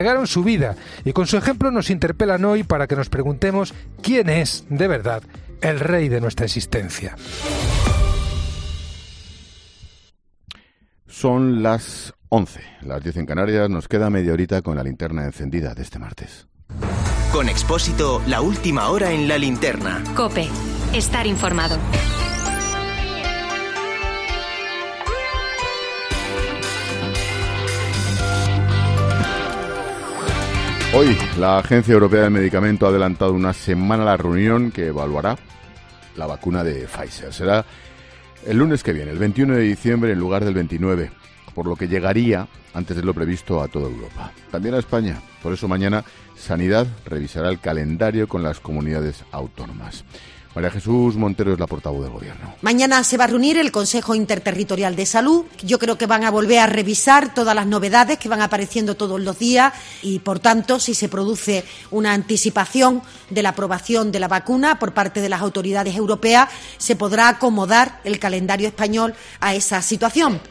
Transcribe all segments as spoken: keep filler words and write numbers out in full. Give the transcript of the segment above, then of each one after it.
Negaron su vida y con su ejemplo nos interpelan hoy para que nos preguntemos quién es, de verdad, el rey de nuestra existencia. Son las once, las diez en Canarias. Nos queda media horita con la linterna encendida de este martes. Con Expósito, la última hora en la linterna. COPE. Estar informado. Hoy, la Agencia Europea del Medicamento ha adelantado una semana la reunión que evaluará la vacuna de Pfizer. Será el lunes que viene, el veintiuno de diciembre, en lugar del veintinueve, por lo que llegaría antes de lo previsto a toda Europa. También a España. Por eso mañana Sanidad revisará el calendario con las comunidades autónomas. María Jesús Montero es la portavoz del Gobierno. Mañana se va a reunir el Consejo Interterritorial de Salud. Yo creo que van a volver a revisar todas las novedades que van apareciendo todos los días y, por tanto, si se produce una anticipación de la aprobación de la vacuna por parte de las autoridades europeas, se podrá acomodar el calendario español a esa situación.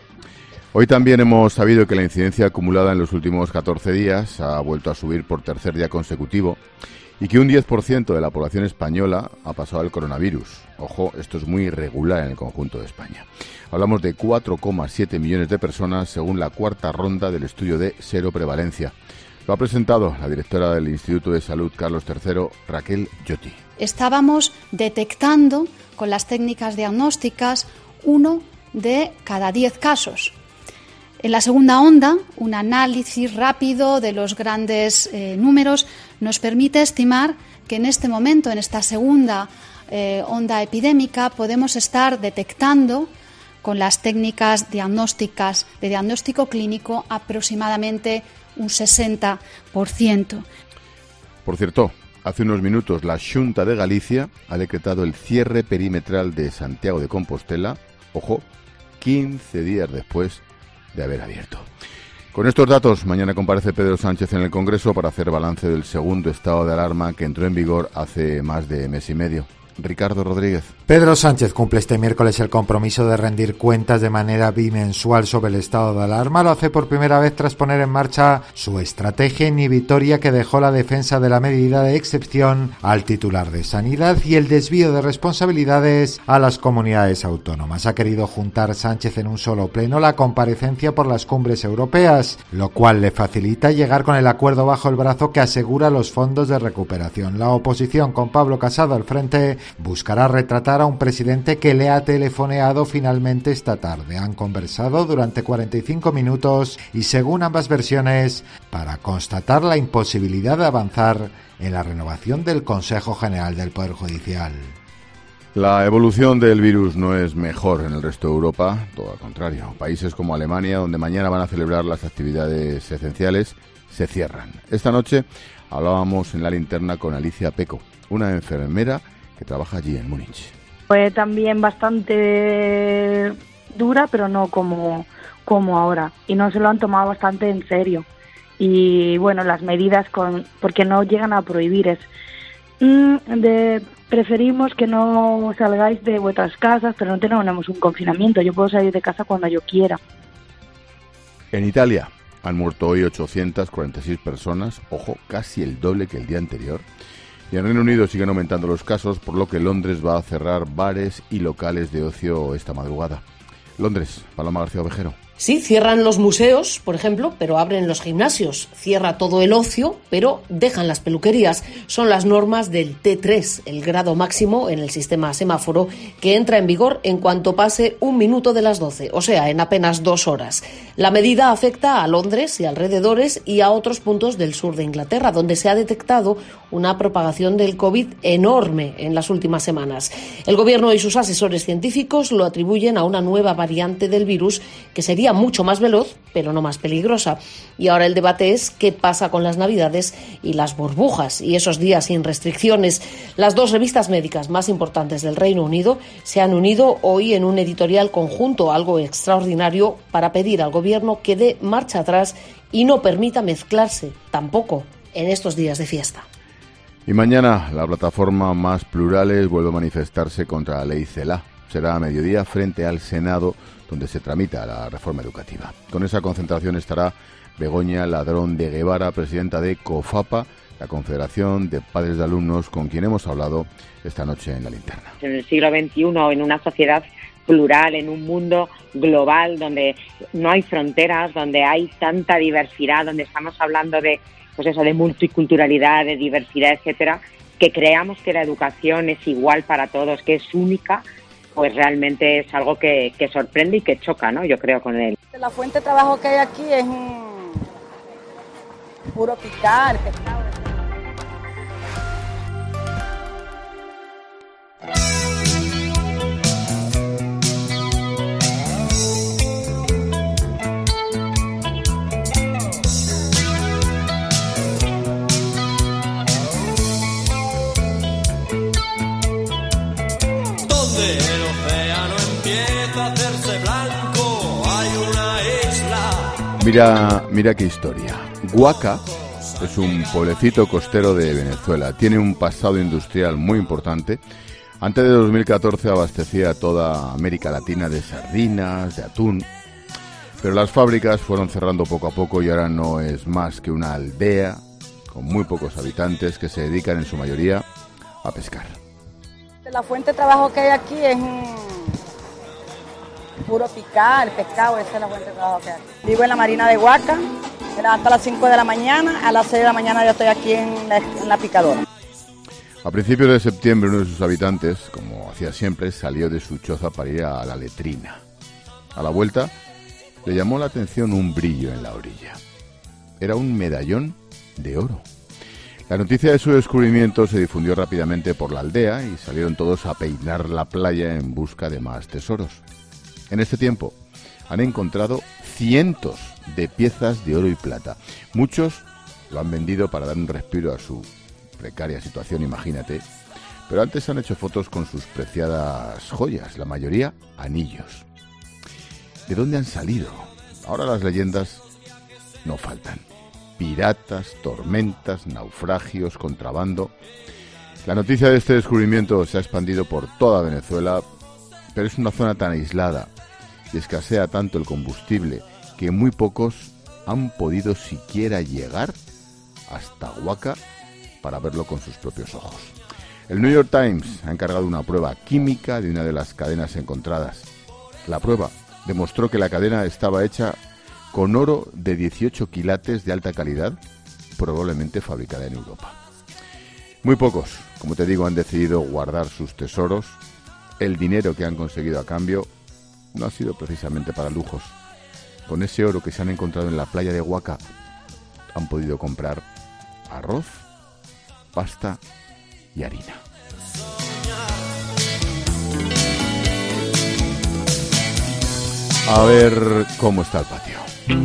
Hoy también hemos sabido que la incidencia acumulada en los últimos catorce días ha vuelto a subir por tercer día consecutivo y que un diez por ciento de la población española ha pasado al coronavirus. Ojo, esto es muy irregular en el conjunto de España. Hablamos de cuatro coma siete millones de personas según la cuarta ronda del estudio de seroprevalencia. Lo ha presentado la directora del Instituto de Salud Carlos tercero, Raquel Lloti. Estábamos detectando con las técnicas diagnósticas uno de cada diez casos. En la segunda onda, un análisis rápido de los grandes eh, números nos permite estimar que en este momento, en esta segunda eh, onda epidémica, podemos estar detectando con las técnicas diagnósticas de diagnóstico clínico aproximadamente un sesenta por ciento. Por cierto, hace unos minutos la Xunta de Galicia ha decretado el cierre perimetral de Santiago de Compostela, ojo, quince días después de haber abierto. Con estos datos, mañana comparece Pedro Sánchez en el Congreso para hacer balance del segundo estado de alarma que entró en vigor hace más de mes y medio. Ricardo Rodríguez. Pedro Sánchez cumple este miércoles el compromiso de rendir cuentas de manera bimensual sobre el estado de alarma. Lo hace por primera vez tras poner en marcha su estrategia inhibitoria que dejó la defensa de la medida de excepción al titular de Sanidad y el desvío de responsabilidades a las comunidades autónomas. Ha querido juntar Sánchez en un solo pleno la comparecencia por las cumbres europeas, lo cual le facilita llegar con el acuerdo bajo el brazo que asegura los fondos de recuperación. La oposición, con Pablo Casado al frente, buscará retratar a un presidente que le ha telefoneado finalmente esta tarde. Han conversado durante cuarenta y cinco minutos y, según ambas versiones, para constatar la imposibilidad de avanzar en la renovación del Consejo General del Poder Judicial. La evolución del virus no es mejor en el resto de Europa, todo al contrario. Países como Alemania, donde mañana van a celebrar las actividades esenciales, se cierran. Esta noche hablábamos en la linterna con Alicia Peco, una enfermera que trabaja allí en Múnich. Fue también bastante dura, pero no como, como ahora. Y no se lo han tomado bastante en serio. Y bueno, las medidas, con porque no llegan a prohibir, es mm, de preferimos que no salgáis de vuestras casas, pero no tenemos un confinamiento. Yo puedo salir de casa cuando yo quiera. En Italia han muerto hoy ochocientas cuarenta y seis personas, ojo, casi el doble que el día anterior. Y en Reino Unido siguen aumentando los casos, por lo que Londres va a cerrar bares y locales de ocio esta madrugada. Londres, Paloma García Ovejero. Sí, cierran los museos, por ejemplo, pero abren los gimnasios. Cierra todo el ocio, pero dejan las peluquerías. Son las normas del T tres, el grado máximo en el sistema semáforo, que entra en vigor en cuanto pase un minuto de las doce, o sea, en apenas dos horas. La medida afecta a Londres y alrededores y a otros puntos del sur de Inglaterra, donde se ha detectado una propagación del COVID enorme en las últimas semanas. El gobierno y sus asesores científicos lo atribuyen a una nueva variante del virus que sería mucho más veloz, pero no más peligrosa. Y ahora el debate es qué pasa con las Navidades y las burbujas y esos días sin restricciones. Las dos revistas médicas más importantes del Reino Unido se han unido hoy en un editorial conjunto, algo extraordinario, para pedir al gobierno que dé marcha atrás y no permita mezclarse tampoco en estos días de fiesta. Y mañana la plataforma Más Plurales vuelve a manifestarse contra la ley CELA. Será a mediodía frente al Senado, donde se tramita la reforma educativa. Con esa concentración estará Begoña Ladrón de Guevara, presidenta de COFAPA, la Confederación de Padres de Alumnos, con quien hemos hablado esta noche en La Linterna. En el siglo veintiuno, en una sociedad plural, en un mundo global donde no hay fronteras, donde hay tanta diversidad, donde estamos hablando de, pues eso, de multiculturalidad, de diversidad, etcétera, que creamos que la educación es igual para todos, que es única, pues realmente es algo que, que sorprende y que choca, ¿no? Yo creo con él. La fuente de trabajo que hay aquí es un puro picar, pescado. Mira, mira qué historia. Huaca es un pueblecito costero de Venezuela. Tiene un pasado industrial muy importante. Antes de dos mil catorce abastecía a toda América Latina de sardinas, de atún. Pero las fábricas fueron cerrando poco a poco y ahora no es más que una aldea con muy pocos habitantes que se dedican en su mayoría a pescar. La fuente de trabajo que hay aquí es un puro picar, pescado, esa es la fuente de trabajo que hay. Vivo en la marina de Huaca, me levanto a las cinco de la mañana, a las seis de la mañana ya estoy aquí en la, en la picadora. A principios de septiembre uno de sus habitantes, como hacía siempre, salió de su choza para ir a la letrina. A la vuelta le llamó la atención un brillo en la orilla. Era un medallón de oro. La noticia de su descubrimiento se difundió rápidamente por la aldea y salieron todos a peinar la playa en busca de más tesoros. En este tiempo han encontrado cientos de piezas de oro y plata. Muchos lo han vendido para dar un respiro a su precaria situación, imagínate. Pero antes han hecho fotos con sus preciadas joyas, la mayoría anillos. ¿De dónde han salido? Ahora las leyendas no faltan. Piratas, tormentas, naufragios, contrabando. La noticia de este descubrimiento se ha expandido por toda Venezuela, pero es una zona tan aislada y escasea tanto el combustible que muy pocos han podido siquiera llegar hasta Huaca para verlo con sus propios ojos. El New York Times ha encargado una prueba química de una de las cadenas encontradas. La prueba demostró que la cadena estaba hecha con oro de dieciocho quilates de alta calidad, probablemente fabricada en Europa. Muy pocos, como te digo, han decidido guardar sus tesoros. El dinero que han conseguido a cambio no ha sido precisamente para lujos. Con ese oro que se han encontrado en la playa de Huaca, han podido comprar arroz, pasta y harina. A ver cómo está el patio.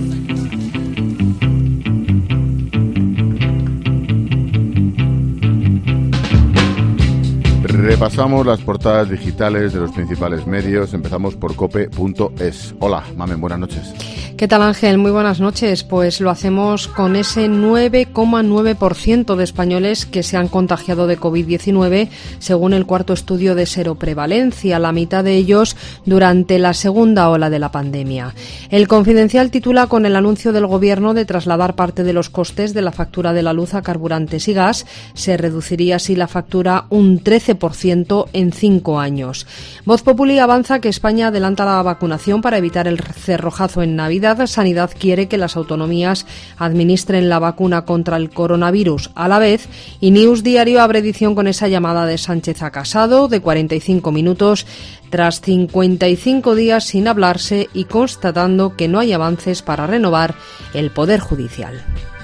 Repasamos las portadas digitales de los principales medios. Empezamos por cope punto es. Hola, Mamen, buenas noches. ¿Qué tal, Ángel? Muy buenas noches. Pues lo hacemos con ese nueve coma nueve por ciento de españoles que se han contagiado de covid diecinueve, según el cuarto estudio de seroprevalencia, la mitad de ellos durante la segunda ola de la pandemia. El Confidencial titula con el anuncio del Gobierno de trasladar parte de los costes de la factura de la luz a carburantes y gas. Se reduciría así la factura un trece por ciento en cinco años. Voz Populi avanza que España adelanta la vacunación para evitar el cerrojazo en Navidad. Sanidad quiere que las autonomías administren la vacuna contra el coronavirus a la vez, y News Diario abre edición con esa llamada de Sánchez a Casado de cuarenta y cinco minutos tras cincuenta y cinco días sin hablarse y constatando que no hay avances para renovar el Poder Judicial.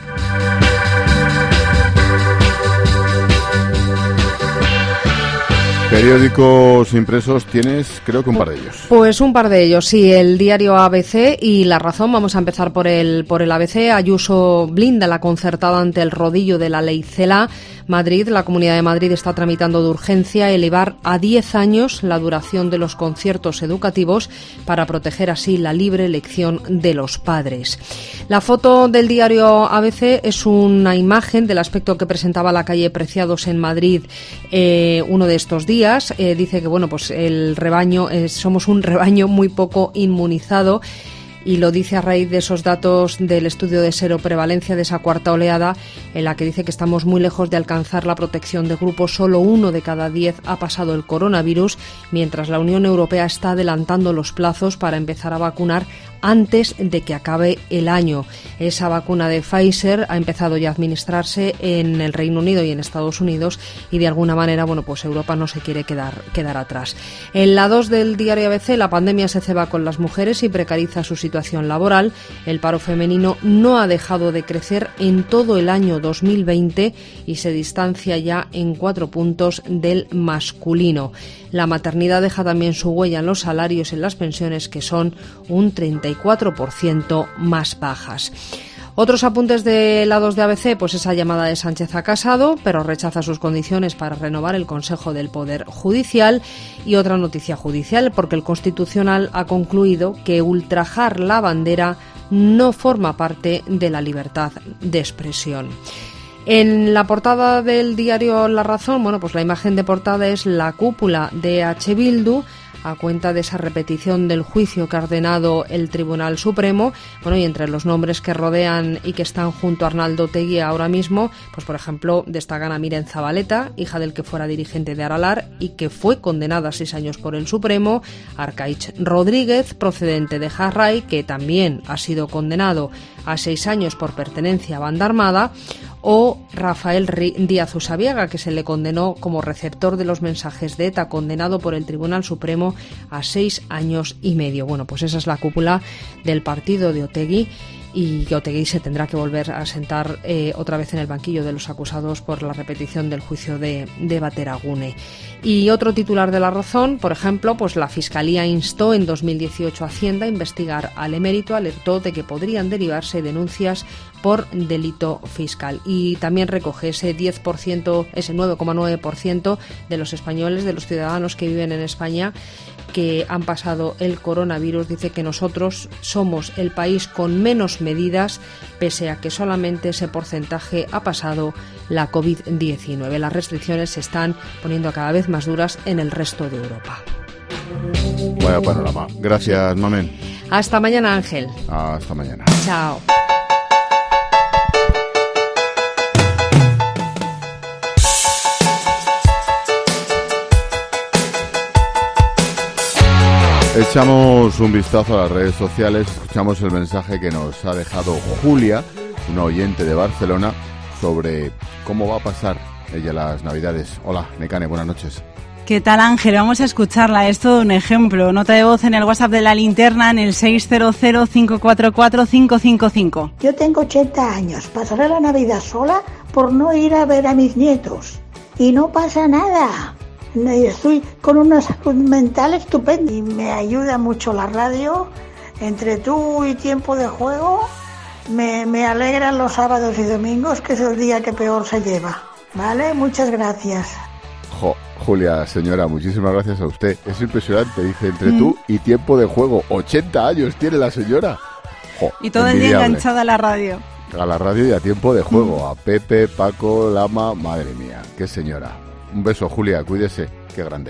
Periódicos impresos tienes, creo que un par de ellos. Pues un par de ellos, sí, el diario A B C y La Razón. Vamos a empezar por el por el A B C. Ayuso blinda la concertada ante el rodillo de la ley Celaá. Madrid, la Comunidad de Madrid está tramitando de urgencia elevar a diez años la duración de los conciertos educativos para proteger así la libre elección de los padres. La foto del diario A B C es una imagen del aspecto que presentaba la calle Preciados en Madrid eh, uno de estos días. Eh, dice que bueno, pues el rebaño eh, somos un rebaño muy poco inmunizado. y lo dice a raíz de esos datos del estudio de seroprevalencia de esa cuarta oleada, en la que dice que estamos muy lejos de alcanzar la protección de grupo. Solo uno de cada diez ha pasado el coronavirus, mientras la Unión Europea está adelantando los plazos para empezar a vacunar antes de que acabe el año. Esa vacuna de Pfizer ha empezado ya a administrarse en el Reino Unido y en Estados Unidos, y de alguna manera, bueno, pues Europa no se quiere quedar, quedar atrás. En la dos del diario A B C, la pandemia se ceba con las mujeres y precariza su situación laboral. El paro femenino no ha dejado de crecer en todo el año dos mil veinte y se distancia ya en cuatro puntos del masculino. La maternidad deja también su huella en los salarios y en las pensiones, que son un treinta y cuatro por ciento más bajas. Otros apuntes de la dos de A B C, pues esa llamada de Sánchez a Casado, pero rechaza sus condiciones para renovar el Consejo del Poder Judicial. Y otra noticia judicial, porque el Constitucional ha concluido que ultrajar la bandera no forma parte de la libertad de expresión. En la portada del diario La Razón, bueno, pues la imagen de portada es la cúpula de E H Bildu, a cuenta de esa repetición del juicio que ha ordenado el Tribunal Supremo. Bueno, y entre los nombres que rodean y que están junto a Arnaldo Otegi ahora mismo, pues por ejemplo destacan a Miren Zabaleta, hija del que fuera dirigente de Aralar y que fue condenada a seis años por el Supremo; Arkaich Rodríguez, procedente de Jarray, que también ha sido condenado a seis años por pertenencia a banda armada; o Rafael Díaz Usabiaga, que se le condenó como receptor de los mensajes de ETA, condenado por el Tribunal Supremo a seis años y medio. Bueno, pues esa es la cúpula del partido de Otegi, y que Otegi se tendrá que volver a sentar eh, otra vez en el banquillo de los acusados por la repetición del juicio de, de Bateragune. Y otro titular de La Razón, por ejemplo, pues la Fiscalía instó en dos mil dieciocho a Hacienda a investigar al emérito, alertó de que podrían derivarse denuncias por delito fiscal. Y también recoge ese diez por ciento, ese nueve coma nueve por ciento de los españoles, de los ciudadanos que viven en España, que han pasado el coronavirus. Dice que nosotros somos el país con menos medidas, pese a que solamente ese porcentaje ha pasado la covid diecinueve. Las restricciones se están poniendo cada vez más duras en el resto de Europa. Vaya panorama. Gracias, Mamen. Hasta mañana, Ángel. Hasta mañana. Chao. Echamos un vistazo a las redes sociales, escuchamos el mensaje que nos ha dejado Julia, una oyente de Barcelona, sobre cómo va a pasar ella las Navidades. Hola, Nekane, buenas noches. ¿Qué tal, Ángel? Vamos a escucharla. Es todo un ejemplo. Nota de voz en el WhatsApp de La Linterna en el seis cero cero, cinco cuatro cuatro, cinco cinco cinco. Yo tengo ochenta años. Pasaré la Navidad sola por no ir a ver a mis nietos. Y no pasa nada. Estoy con una salud mental estupenda y me ayuda mucho la radio. Entre tú y Tiempo de Juego me, me alegran los sábados y domingos, que es el día que peor se lleva. ¿Vale? Muchas gracias. Jo, Julia, señora, muchísimas gracias a usted. Es impresionante, dice, entre mm. tú y Tiempo de Juego. ochenta años tiene la señora. Jo, y todo el día enganchada a la radio. A la radio y a Tiempo de Juego. Mm. A Pepe, Paco, Lama, madre mía, qué señora. Un beso, Julia, cuídese, qué grande.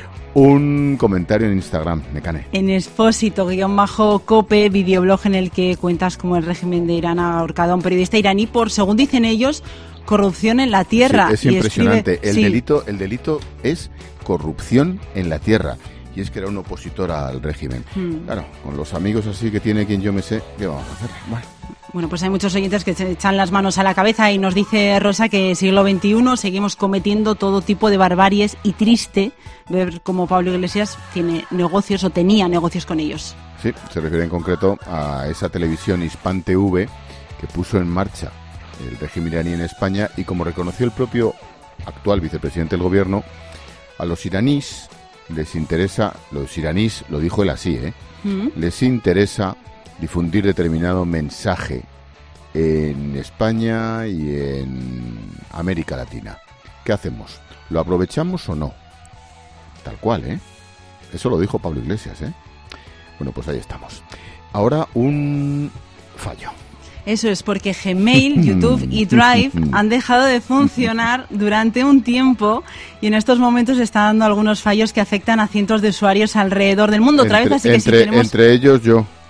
Un comentario en Instagram, Nekane. En Expósito-Cope, videoblog en el que cuentas cómo el régimen de Irán ha ahorcado a un periodista iraní por, según dicen ellos, corrupción en la tierra. Sí, es impresionante. Escribe, el, sí. delito, el delito es corrupción en la tierra. Y es que era un opositor al régimen. Hmm. Claro, con los amigos así que tiene quien yo me sé, ¿qué vamos a hacer? Bueno. Bueno, pues hay muchos oyentes que se echan las manos a la cabeza y nos dice Rosa que siglo veintiuno seguimos cometiendo todo tipo de barbaries y triste ver cómo Pablo Iglesias tiene negocios o tenía negocios con ellos. Sí, se refiere en concreto a esa televisión Hispan T V que puso en marcha el régimen iraní en España y, como reconoció el propio actual vicepresidente del gobierno, a los iraníes les interesa, los iraníes, lo dijo él así, ¿eh? ¿Mm? Les interesa difundir determinado mensaje en España y en América Latina. ¿Qué hacemos? ¿Lo aprovechamos o no? Tal cual, ¿eh? Eso lo dijo Pablo Iglesias, ¿eh? Bueno, pues ahí estamos. Ahora un fallo. Eso es porque Gmail, YouTube y Drive han dejado de funcionar durante un tiempo y en estos momentos está dando algunos fallos que afectan a cientos de usuarios alrededor del mundo. Otra entre, vez, así que entre, si tenemos... entre ellos yo.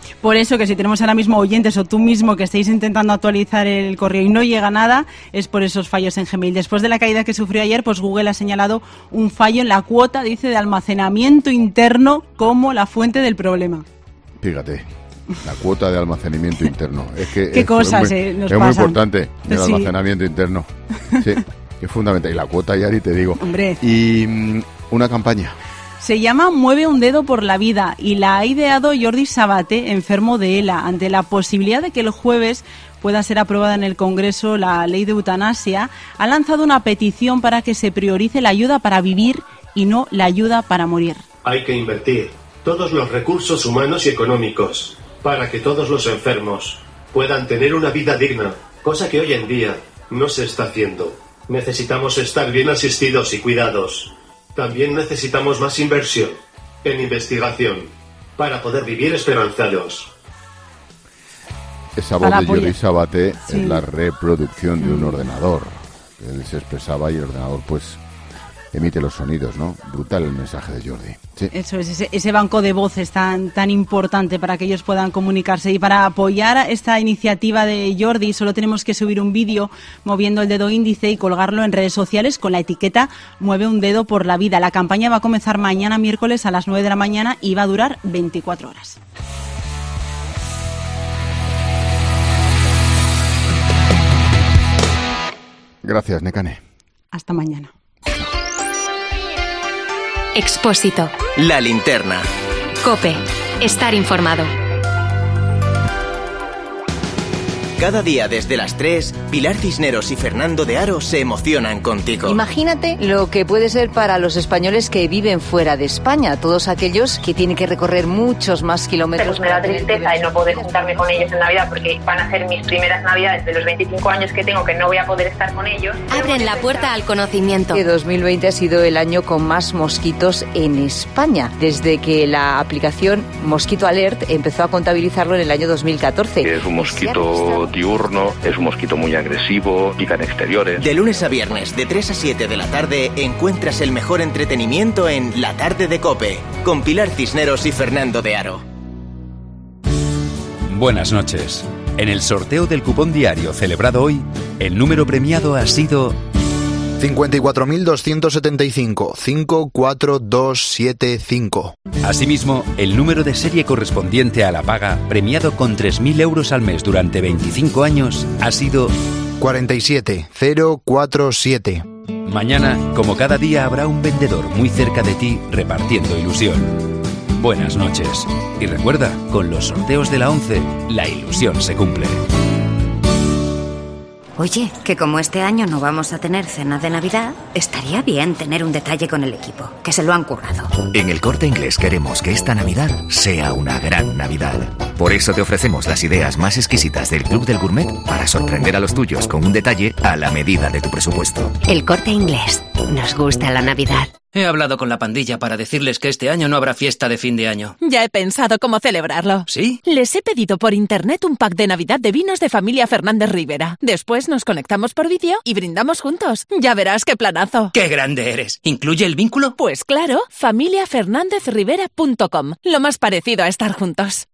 Por eso que si tenemos ahora mismo oyentes o tú mismo que estéis intentando actualizar el correo y no llega nada, es por esos fallos en Gmail. Después de la caída que sufrió ayer, pues Google ha señalado un fallo en la cuota, dice, de almacenamiento interno como la fuente del problema. Fíjate, la cuota de almacenamiento interno. Es que ¿Qué es, cosas es muy, eh, nos es muy pasan? importante el Sí. almacenamiento interno. Sí, es fundamental. Y la cuota, Yari, te digo. Hombre. Y mm, una campaña. Se llama Mueve un dedo por la vida y la ha ideado Jordi Sabaté, enfermo de ELA, ante la posibilidad de que el jueves pueda ser aprobada en el Congreso la ley de eutanasia. Ha lanzado una petición para que se priorice la ayuda para vivir y no la ayuda para morir. Hay que invertir todos los recursos humanos y económicos para que todos los enfermos puedan tener una vida digna, cosa que hoy en día no se está haciendo. Necesitamos estar bien asistidos y cuidados. También necesitamos más inversión en investigación para poder vivir esperanzados. Esa voz Para de Jordi apoyar. Sabaté Sí. es la reproducción de un ordenador. Él se expresaba y el ordenador pues emite los sonidos, ¿no? Brutal el mensaje de Jordi. Sí. Eso es, ese, ese banco de voces tan, tan importante para que ellos puedan comunicarse. Y para apoyar esta iniciativa de Jordi solo tenemos que subir un vídeo moviendo el dedo índice y colgarlo en redes sociales con la etiqueta Mueve un dedo por la vida. La campaña va a comenzar mañana miércoles a las nueve de la mañana y va a durar veinticuatro horas. Gracias, Nekane. Hasta mañana. Expósito. La linterna. COPE. Estar informado. Cada día desde las tres, Pilar Cisneros y Fernando de Aro se emocionan contigo. Imagínate lo que puede ser para los españoles que viven fuera de España, todos aquellos que tienen que recorrer muchos más kilómetros. Pues me da tristeza el no poder juntarme con ellos en Navidad porque van a ser mis primeras Navidades de los veinticinco años que tengo que no voy a poder estar con ellos. Abren la puerta al conocimiento. Que dos mil veinte ha sido el año con más mosquitos en España, desde que la aplicación Mosquito Alert empezó a contabilizarlo en el año dos mil catorce. Es un mosquito diurno, es un mosquito muy agresivo, pica en exteriores. De lunes a viernes, de tres a siete de la tarde, encuentras el mejor entretenimiento en La Tarde de COPE, con Pilar Cisneros y Fernando de Aro. Buenas noches. En el sorteo del cupón diario celebrado hoy, el número premiado ha sido cincuenta y cuatro mil doscientos setenta y cinco, cinco cuatro dos siete cinco. Asimismo, el número de serie correspondiente a la paga, premiado con tres mil euros al mes durante veinticinco años, ha sido cuarenta y siete mil cuarenta y siete. Mañana, como cada día, habrá un vendedor muy cerca de ti repartiendo ilusión. Buenas noches. Y recuerda, con los sorteos de la once, la ilusión se cumple. Oye, que como este año no vamos a tener cena de Navidad, estaría bien tener un detalle con el equipo, que se lo han currado. En El Corte Inglés queremos que esta Navidad sea una gran Navidad. Por eso te ofrecemos las ideas más exquisitas del Club del Gourmet para sorprender a los tuyos con un detalle a la medida de tu presupuesto. El Corte Inglés. Nos gusta la Navidad. He hablado con la pandilla para decirles que este año no habrá fiesta de fin de año. Ya he pensado cómo celebrarlo. ¿Sí? Les he pedido por internet un pack de Navidad de vinos de familia Fernández Rivera. Después nos conectamos por vídeo y brindamos juntos. Ya verás qué planazo. ¡Qué grande eres! ¿Incluye el vínculo? Pues claro, familia fernandez rivera punto com. Lo más parecido a estar juntos.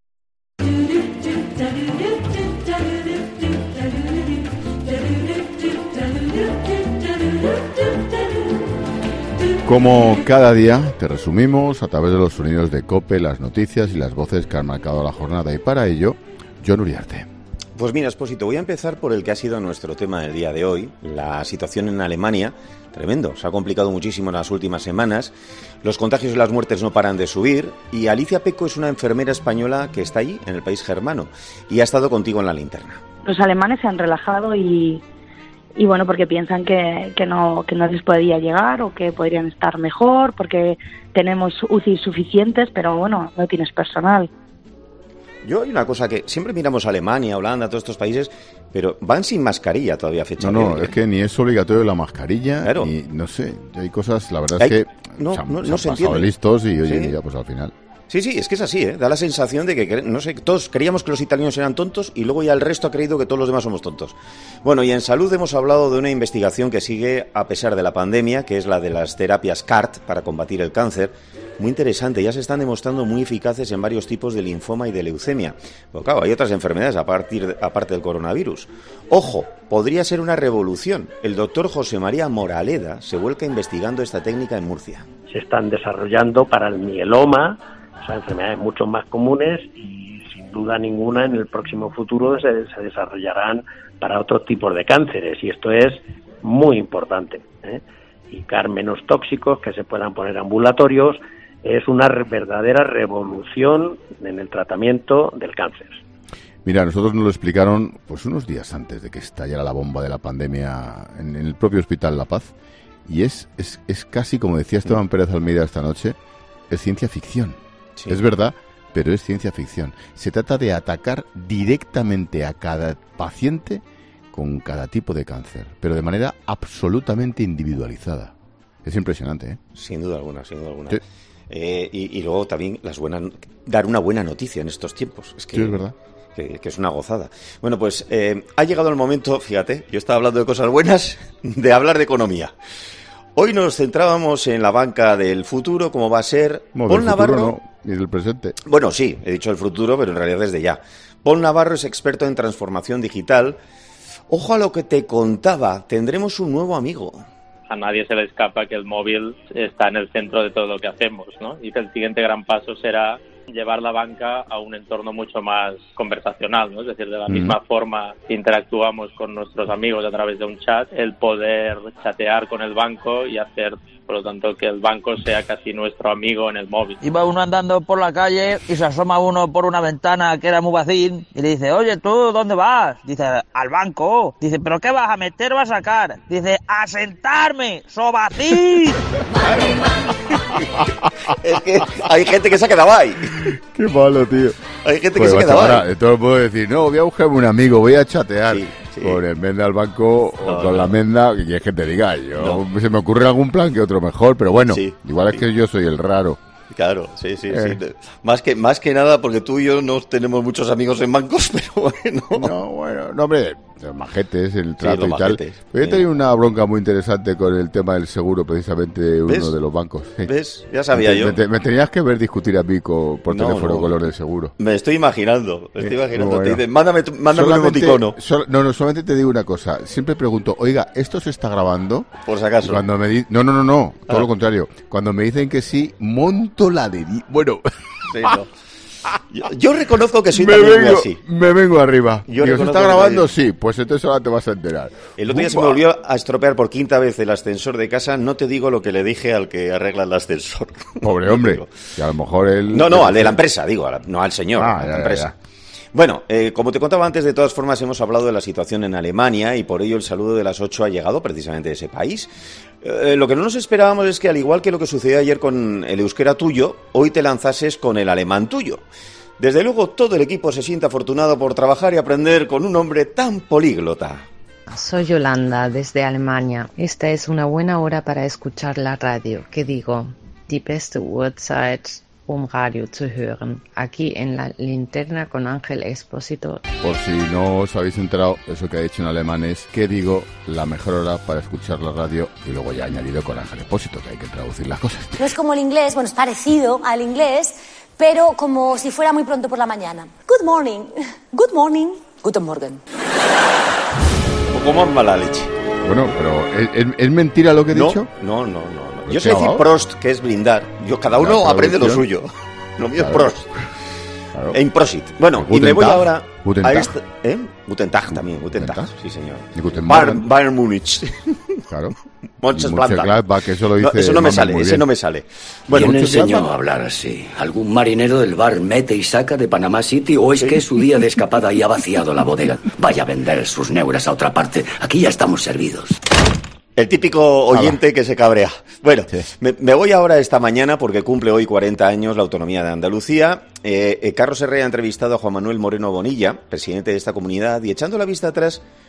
Como cada día, te resumimos a través de los sonidos de COPE, las noticias y las voces que han marcado la jornada. Y para ello, Jon Uriarte. Pues mira, Expósito, voy a empezar por el que ha sido nuestro tema del día de hoy, la situación en Alemania. Tremendo, se ha complicado muchísimo en las últimas semanas, los contagios y las muertes no paran de subir, y Alicia Peco es una enfermera española que está allí, en el país germano, y ha estado contigo en la linterna. Los alemanes se han relajado y, y bueno, porque piensan que, que, no, que no les podría llegar o que podrían estar mejor, porque tenemos U C I suficientes, pero bueno, no tienes personal. Yo hay una cosa que siempre miramos a Alemania, Holanda, todos estos países, pero van sin mascarilla todavía a fecha No, de no, hoy. es que ni es obligatorio la mascarilla, Claro. ni, no sé, hay cosas, la verdad Hay- es que no, se han, no- se no han se pasado entiende. listos y oye, Sí. mira, pues al final... Sí, sí, es que es así, ¿eh? Da la sensación de que, no sé, todos creíamos que los italianos eran tontos y luego ya el resto ha creído que todos los demás somos tontos. Bueno, y en salud hemos hablado de una investigación que sigue a pesar de la pandemia, que es la de las terapias C A R T para combatir el cáncer. Muy interesante, ya se están demostrando muy eficaces en varios tipos de linfoma y de leucemia. Pero claro, hay otras enfermedades a partir de, aparte del coronavirus. Ojo, podría ser una revolución. El doctor José María Moraleda se vuelca investigando esta técnica en Murcia. Se están desarrollando para el mieloma, son enfermedades mucho más comunes y sin duda ninguna en el próximo futuro se, se desarrollarán para otros tipos de cánceres y esto es muy importante, ¿eh? Y C A R menos tóxicos que se puedan poner ambulatorios es una verdadera revolución en el tratamiento del cáncer. Mira, nosotros nos lo explicaron pues unos días antes de que estallara la bomba de la pandemia en, en el propio Hospital La Paz y es, es, es casi, como decía Esteban Pérez Almeida esta noche, es ciencia ficción. Sí. Es verdad, pero es ciencia ficción. Se trata de atacar directamente a cada paciente con cada tipo de cáncer, pero de manera absolutamente individualizada. Es impresionante, ¿eh? Sin duda alguna, sin duda alguna. Sí. Eh, y, y luego también las buenas, dar una buena noticia en estos tiempos. Es que, sí, es verdad. Que, que es una gozada. Bueno, pues eh, ha llegado el momento, fíjate, yo estaba hablando de cosas buenas, de hablar de economía. Hoy nos centrábamos en la banca del futuro, como va a ser no, Pol Navarro. No, y del presente. Bueno, sí, he dicho el futuro, pero en realidad desde ya. Pol Navarro es experto en transformación digital. Ojo a lo que te contaba, tendremos un nuevo amigo. A nadie se le escapa que el móvil está en el centro de todo lo que hacemos, ¿no? Y que el siguiente gran paso será llevar la banca a un entorno mucho más conversacional, ¿no? Es decir, de la mm. misma forma que interactuamos con nuestros amigos a través de un chat, el poder chatear con el banco y hacer, por lo tanto, que el banco sea casi nuestro amigo en el móvil. Iba uno andando por la calle y se asoma uno por una ventana que era muy vacín y le dice, oye, ¿tú dónde vas? Dice, al banco. Dice, ¿pero qué vas a meter o a sacar? Dice, a sentarme, sobacín. Es que hay gente que se ha quedado ahí. Qué malo, tío. Hay gente pues que se queda ahí. Ahora, todo puedo decir, no, voy a buscarme un amigo, voy a chatear sí, sí. con el Menda al banco no, o con no. la Menda, que es que te diga, yo no. se me ocurre algún plan que otro mejor, pero bueno, sí, igual sí. es que yo soy el raro. Claro, sí, sí, eh. sí. Más que, más que nada porque tú y yo no tenemos muchos amigos en bancos, pero bueno. No, bueno, no, hombre, los majetes, el trato sí, y tal. Majetes, pero sí. he tenido una bronca muy interesante con el tema del seguro, precisamente de uno ¿Ves? de los bancos. Sí. ¿Ves? Ya sabía me, yo. Me, me tenías que ver discutir a mí con, por no, teléfono no. con los del seguro. Me estoy imaginando, me estoy imaginando. Bueno. Te dicen, mándame, mándame un emoticono. Sol, no, no, solamente te digo una cosa. Siempre pregunto, oiga, ¿esto se está grabando? Por si acaso. Cuando me di... No, no, no, no, todo ah. lo contrario. Cuando me dicen que sí, monto la de... Bueno... Sí, no. yo, yo reconozco que soy me también vengo, así. Me vengo arriba. Yo ¿se está grabando? Sí, pues entonces ahora te vas a enterar. El otro día se me volvió a estropear por quinta vez el ascensor de casa. No te digo lo que le dije al que arregla el ascensor. Pobre hombre. Que a lo mejor él... No, no, al de la empresa, digo, no al señor, ah, a la ya, empresa. Ya, ya. Bueno, eh, como te contaba antes, de todas formas hemos hablado de la situación en Alemania y por ello el saludo de las ocho ha llegado precisamente de ese país. Eh, lo que no nos esperábamos es que, al igual que lo que sucedió ayer con el euskera tuyo, hoy te lanzases con el alemán tuyo. Desde luego, todo el equipo se siente afortunado por trabajar y aprender con un hombre tan políglota. Soy Yolanda, desde Alemania. Esta es una buena hora para escuchar la radio. ¿Qué digo? Die beste Uhrzeit, um Radio zu hören. Aquí en la linterna con Ángel Expósito. Por si no os habéis enterado, eso que ha dicho en alemán es, ¿qué digo? La mejor hora para escuchar la radio, y luego ya añadido con Ángel Expósito, que hay que traducir las cosas. No es como el inglés, bueno, es parecido al inglés, pero como si fuera muy pronto por la mañana. Good morning, good morning, guten Morgen. ¿Cómo es mala leche? Bueno, pero ¿es, es, ¿es mentira lo que he no, dicho? No, no, no. no. Yo sé decir Prost, que es brindar. Yo, cada uno aprende lo suyo. Lo mío claro. es Prost. Claro. E Improsit. Bueno, y me voy Tag. ahora Guten a Tag. este... ¿Eh? Guten Tag también, Guten Tag, sí señor. Bayern, Bayern Múnich. Claro. Mönchengladbach, que eso lo dice. No, eso no me sale, ese no me sale. Bueno, ¿quién enseñó a hablar así? ¿Algún marinero del bar mete y saca de Panamá City o es sí. que es su día de escapada y ha vaciado la bodega? Vaya a vender sus neuras a otra parte. Aquí ya estamos servidos. El típico oyente Hola. que se cabrea. Bueno, sí. me, me voy ahora esta mañana porque cumple hoy cuarenta años la autonomía de Andalucía. Eh, eh, Carlos Herrera ha entrevistado a Juan Manuel Moreno Bonilla, presidente de esta comunidad, y echando la vista atrás,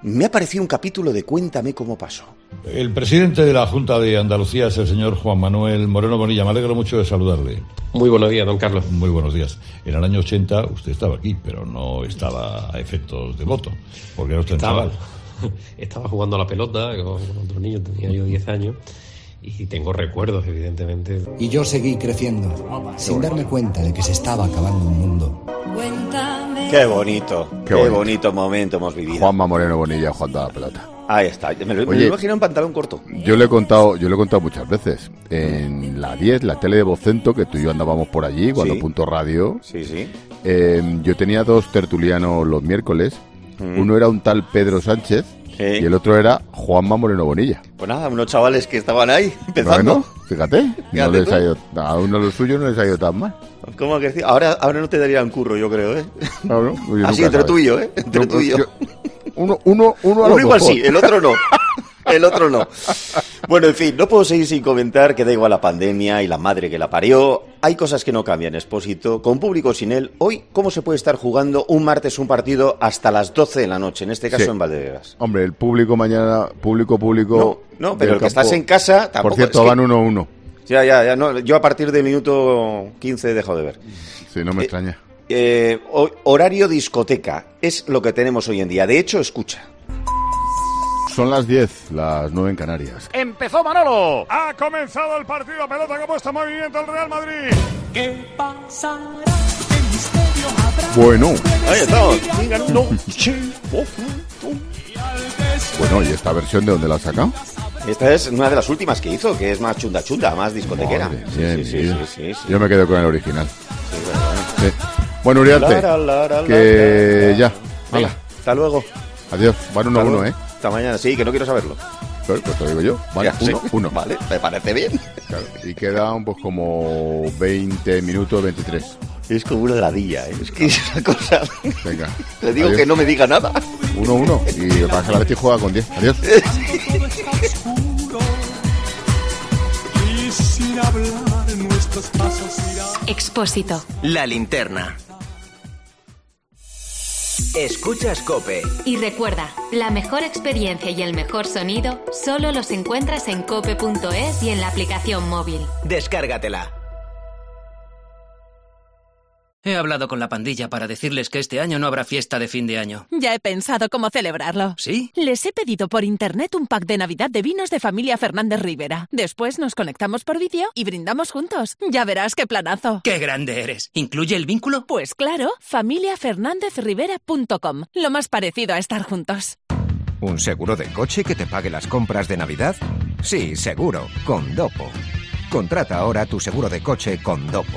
me ha parecido un capítulo de Cuéntame cómo pasó. El presidente de la Junta de Andalucía es el señor Juan Manuel Moreno Bonilla. Me alegro mucho de saludarle. Muy buenos días, don Carlos. Muy buenos días. En el año ochenta usted estaba aquí, pero no estaba a efectos de voto, porque era usted estaba, chaval. Estaba jugando a la pelota con otros niños, tenía yo diez años. Y tengo recuerdos, evidentemente. Y yo seguí creciendo, sin darme cuenta de que se estaba acabando un mundo. Qué bonito, qué, qué bonito. bonito momento hemos vivido. Juanma Moreno Bonilla jugando a la pelota. Ahí está, me lo, Oye, me lo imagino en pantalón corto. Yo le he contado, yo le he contado muchas veces. En la diez, la tele de Vocento, que tú y yo andábamos por allí, cuando sí. Punto Radio. Sí, sí. Eh, yo tenía dos tertulianos los miércoles. Mm. Uno era un tal Pedro Sánchez. Sí. Y el otro era Juanma Moreno Bonilla. Pues nada, unos chavales que estaban ahí empezando. Bueno, fíjate, fíjate no les ha ido, a uno de los suyos no les ha ido tan mal. ¿Cómo que decir? Ahora, ahora no te darían curro, yo creo, ¿eh? No, no, yo Así, entre sabes. tú y yo, ¿eh? Entre yo, tú y yo. yo uno, uno, uno a uno lo igual mejor. Sí, el otro no. El otro no. Bueno, en fin, no puedo seguir sin comentar que da igual la pandemia y la madre que la parió. Hay cosas que no cambian, Expósito. Con público o sin él, hoy, ¿cómo se puede estar jugando un martes un partido hasta las doce de la noche? En este caso, sí. en Valdebebas. Hombre, el público mañana, público, público... No, no pero el que campo, estás en casa... Tampoco, por cierto, es van uno a uno. Ya, ya, ya. No, yo a partir del minuto quince he dejado de ver. Sí, no me eh, extraña. Eh, horario discoteca. Es lo que tenemos hoy en día. De hecho, escucha. Son las diez, las nueve en Canarias. ¡Empezó Manolo! ¡Ha comenzado el partido! Pelota que ha puesto en movimiento el Real Madrid. ¿Qué pasará? ¿Qué misterio habrá? Bueno. Ahí estamos. Bueno, ¿y esta versión de dónde la has sacado? Esta es una de las últimas que hizo, que es más chunda chunda, más discotequera. Madre, bien, sí, sí, bien. Sí, sí, sí. Yo me quedo con el original. Sí, bueno, sí. Bueno, Uriarte, la, la, la, que la, ya. Venga, hasta luego. Adiós. Van uno a uno, ¿eh? Hasta mañana, sí, que no quiero saberlo. Pero, pues te lo digo yo. Vale, ya, uno, sí. uno. Vale, me parece bien. Claro, y quedan pues como veinte minutos, veintitrés. Es como una ladilla, ¿eh? Es que es una cosa... Venga. Le digo adiós. Que no me diga nada. uno uno. Y pasa la vez y juega con diez. Adiós. Expósito. La linterna. Escuchas COPE. Y recuerda, la mejor experiencia y el mejor sonido solo los encuentras en cope punto es y en la aplicación móvil. Descárgatela. He hablado con la pandilla para decirles que este año no habrá fiesta de fin de año. Ya he pensado cómo celebrarlo. ¿Sí? Les he pedido por internet un pack de Navidad de vinos de familia Fernández Rivera. Después nos conectamos por vídeo y brindamos juntos. Ya verás qué planazo. ¡Qué grande eres! ¿Incluye el vínculo? Pues claro, familia fernandez rivera punto com. Lo más parecido a estar juntos. ¿Un seguro de coche que te pague las compras de Navidad? Sí, seguro, con Dopo. Contrata ahora tu seguro de coche con Dopo.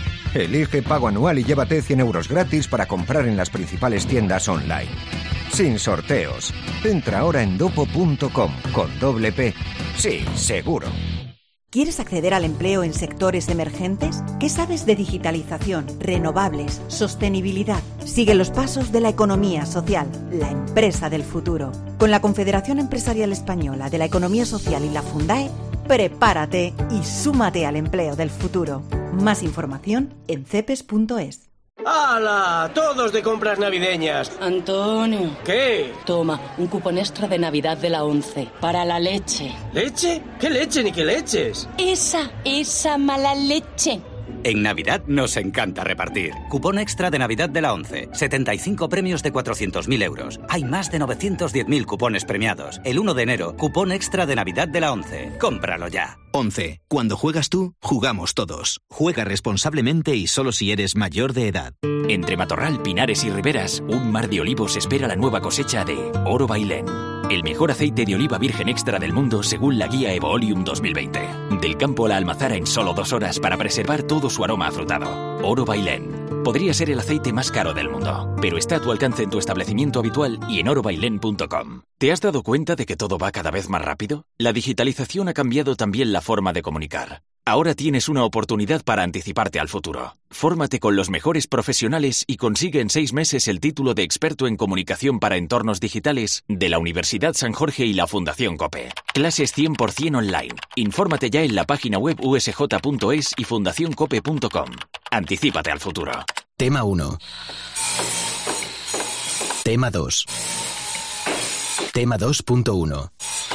Elige pago anual y llévate cien euros gratis para comprar en las principales tiendas online. Sin sorteos. Entra ahora en dopo punto com con doble P. Sí, seguro. ¿Quieres acceder al empleo en sectores emergentes? ¿Qué sabes de digitalización, renovables, sostenibilidad? Sigue los pasos de la economía social, la empresa del futuro. Con la Confederación Empresarial Española de la Economía Social y la Fundae, prepárate y súmate al empleo del futuro. Más información en cepes punto es. ¡Hala! ¡Todos de compras navideñas! Antonio. ¿Qué? Toma, un cupón extra de Navidad de la ONCE. Para la leche. ¿Leche? ¿Qué leche ni qué leches? Esa, esa mala leche. En Navidad nos encanta repartir. Cupón extra de Navidad de la ONCE. setenta y cinco premios de cuatrocientos mil euros. Hay más de novecientos diez mil cupones premiados. El uno de enero, cupón extra de Navidad de la ONCE. Cómpralo ya. ONCE. Cuando juegas tú, jugamos todos. Juega responsablemente y solo si eres mayor de edad. Entre Matorral, Pinares y Riberas, un mar de olivos espera la nueva cosecha de Oro Bailén. El mejor aceite de oliva virgen extra del mundo según la guía Evoolium dos mil veinte. Del campo a la almazara en solo dos horas para preservar todo su aroma afrutado. Oro Bailén. Podría ser el aceite más caro del mundo, pero está a tu alcance en tu establecimiento habitual y en oro bailén punto com. ¿Te has dado cuenta de que todo va cada vez más rápido? La digitalización ha cambiado también la forma de comunicar. Ahora tienes una oportunidad para anticiparte al futuro. Fórmate con los mejores profesionales y consigue en seis meses el título de experto en comunicación para entornos digitales de la Universidad San Jorge y la Fundación COPE. Clases cien por ciento online. Infórmate ya en la página web u s j punto es y fundación cope punto com. Anticípate al futuro. Tema uno. Tema dos. Tema dos punto uno.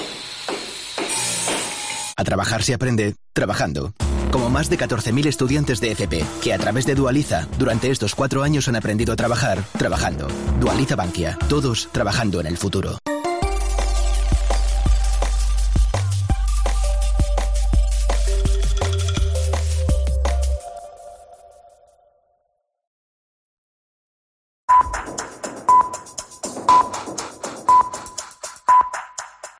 A trabajar se aprende trabajando. Como más de catorce mil estudiantes de F P, que a través de Dualiza, durante estos cuatro años han aprendido a trabajar trabajando. Dualiza Bankia, todos trabajando en el futuro.